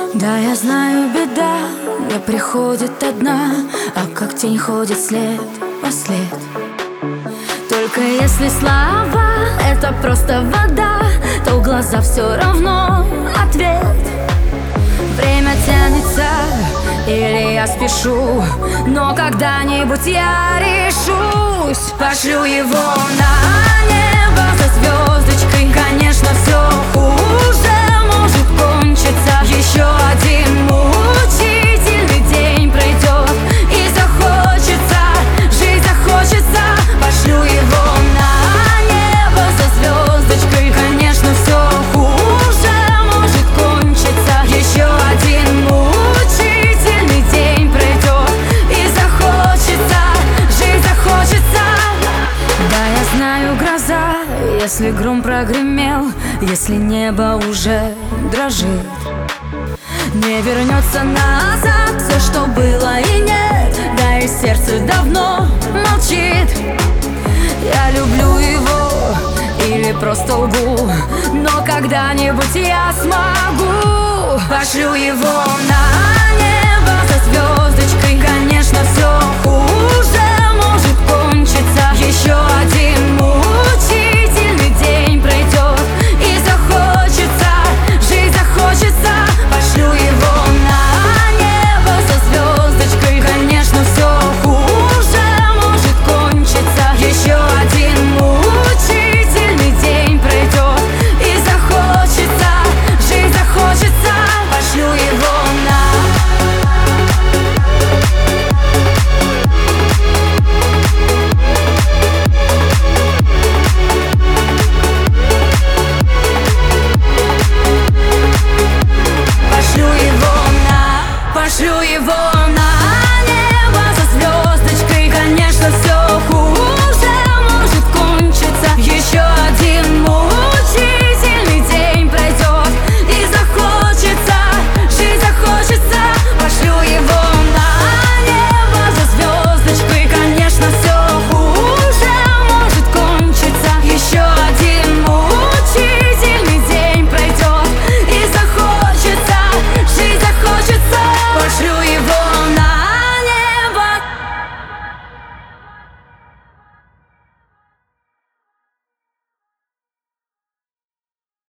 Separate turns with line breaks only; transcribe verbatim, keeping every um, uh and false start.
Да, я знаю, беда не приходит одна, а как тень ходит след во след. Только если слова — это просто вода, то в глаза все равно ответ. Время тянется, или я спешу, но когда-нибудь я решусь. Пошлю его на небо за звездочкой. Конечно, все хуже может кончиться. Еще один мучительный день пройдет, и захочется, жить захочется. Пошлю его на небо за звездочкой. Конечно, все хуже может кончиться. Еще один мучительный день пройдет, и захочется, жить захочется. Да, я знаю, гроза, если гром прогремел, если небо уже дрожит, не вернется назад все, что было и нет. Да и сердце давно молчит. Я люблю его или просто лгу, но когда-нибудь я смогу. Пошлю его на небо за звездочкой. Конечно, все хуже может кончиться. Еще один